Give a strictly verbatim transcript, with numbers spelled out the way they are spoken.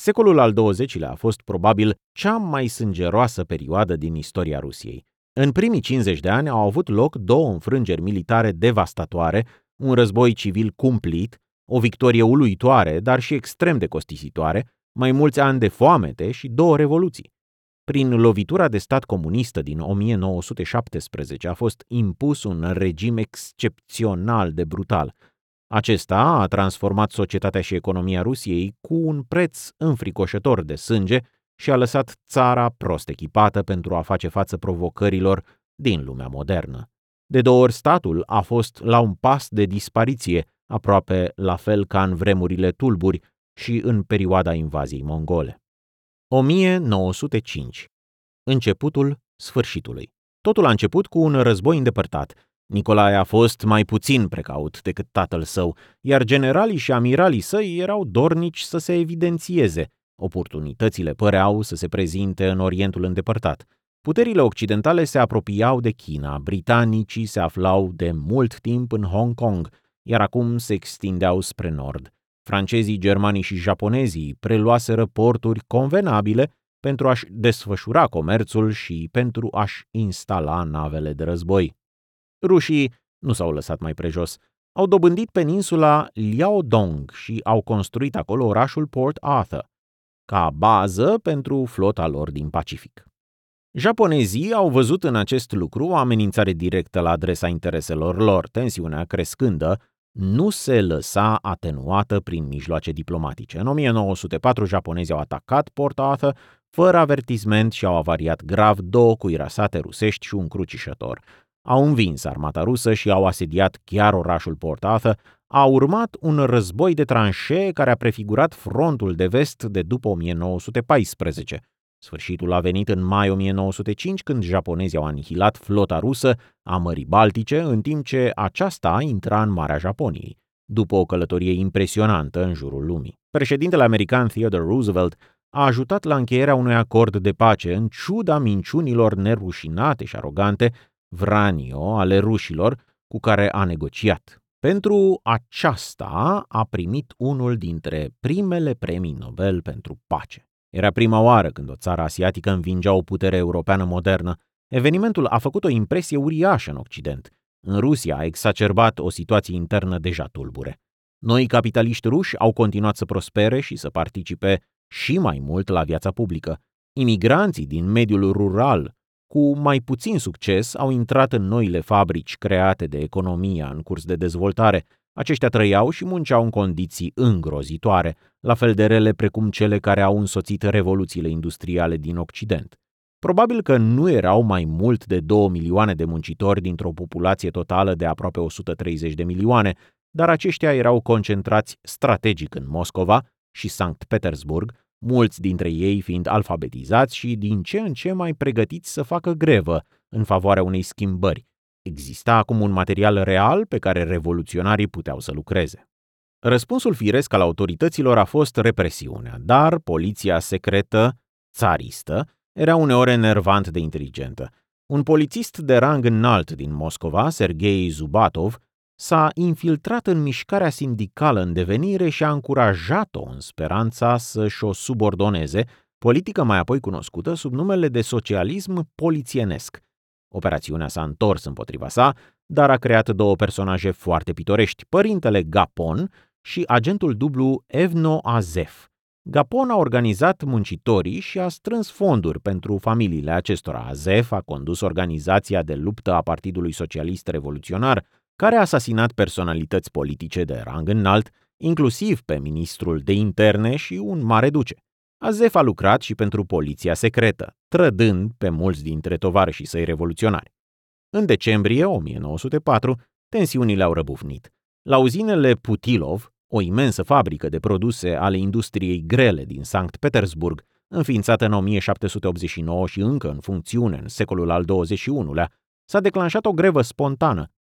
Secolul al douăzecilea a fost probabil cea mai sângeroasă perioadă din istoria Rusiei. În primii cincizeci de ani au avut loc două înfrângeri militare devastatoare, un război civil cumplit, o victorie uluitoare, dar și extrem de costisitoare, mai mulți ani de foamete și două revoluții. Prin lovitura de stat comunistă din o mie nouă sute șaptesprezece a fost impus un regim excepțional de brutal. Acesta a transformat societatea și economia Rusiei cu un preț înfricoșător de sânge și a lăsat țara prost echipată pentru a face față provocărilor din lumea modernă. De două ori statul a fost la un pas de dispariție, aproape la fel ca în vremurile tulburi și în perioada invaziei mongole. o mie nouă sute cinci. Începutul sfârșitului. Totul a început cu un război îndepărtat. Nicolae a fost mai puțin precaut decât tatăl său, iar generalii și amiralii săi erau dornici să se evidențieze. Oportunitățile păreau să se prezinte în Orientul îndepărtat. Puterile occidentale se apropiau de China, britanicii se aflau de mult timp în Hong Kong, iar acum se extindeau spre nord. Francezii, germanii și japonezii preluaseră porturi convenabile pentru a-și desfășura comerțul și pentru a-și instala navele de război. Rușii nu s-au lăsat mai prejos. Au dobândit peninsula Liaodong și au construit acolo orașul Port Arthur, ca bază pentru flota lor din Pacific. Japonezii au văzut în acest lucru o amenințare directă la adresa intereselor lor. Tensiunea crescândă nu se lăsa atenuată prin mijloace diplomatice. În o mie nouă sute patru, japonezii au atacat Port Arthur fără avertisment și au avariat grav două cuirasate rusești și un crucișător. Au învins armata rusă și au asediat chiar orașul Port Arthur. A urmat un război de tranșee care a prefigurat frontul de vest de după o mie nouă sute paisprezece. Sfârșitul a venit în mai o mie nouă sute cinci, când japonezii au anihilat flota rusă a Mării Baltice, în timp ce aceasta intra în Marea Japoniei, după o călătorie impresionantă în jurul lumii. Președintele american Theodore Roosevelt a ajutat la încheierea unui acord de pace, în ciuda minciunilor nerușinate și arogante, vranio, ale rușilor, cu care a negociat. Pentru aceasta a primit unul dintre primele premii Nobel pentru pace. Era prima oară când o țară asiatică învingea o putere europeană modernă. Evenimentul a făcut o impresie uriașă în Occident. În Rusia a exacerbat o situație internă deja tulbure. Noi capitaliști ruși au continuat să prospere și să participe și mai mult la viața publică. Imigranții din mediul rural, cu mai puțin succes, au intrat în noile fabrici create de economia în curs de dezvoltare. Aceștia trăiau și munceau în condiții îngrozitoare, la fel de rele precum cele care au însoțit revoluțiile industriale din Occident. Probabil că nu erau mai mult de două milioane de muncitori dintr-o populație totală de aproape o sută treizeci de milioane, dar aceștia erau concentrați strategic în Moscova și Sankt Petersburg, mulți dintre ei fiind alfabetizați și din ce în ce mai pregătiți să facă grevă în favoarea unei schimbări. Exista acum un material real pe care revoluționarii puteau să lucreze. Răspunsul firesc al autorităților a fost represiunea, dar poliția secretă, țaristă, era uneori enervant de inteligentă. Un polițist de rang înalt din Moscova, Sergei Zubatov, s-a infiltrat în mișcarea sindicală în devenire și a încurajat-o în speranța să-și o subordoneze, politică mai apoi cunoscută sub numele de socialism polițienesc. Operațiunea s-a întors împotriva sa, dar a creat două personaje foarte pitorești, părintele Gapon și agentul dublu Evno Azef. Gapon a organizat muncitorii și a strâns fonduri pentru familiile acestora. Azef a condus organizația de luptă a Partidului Socialist Revoluționar, care a asasinat personalități politice de rang înalt, inclusiv pe ministrul de interne și un mare duce. Azef a lucrat și pentru poliția secretă, trădând pe mulți dintre tovarășii săi revoluționari. În decembrie o mie nouă sute patru, tensiunile au răbufnit. La uzinele Putilov, o imensă fabrică de produse ale industriei grele din Sankt Petersburg, înființată în o mie șapte sute optzeci și nouă și încă în funcțiune în secolul al douăzeci și unulea, s-a declanșat o grevă spontană.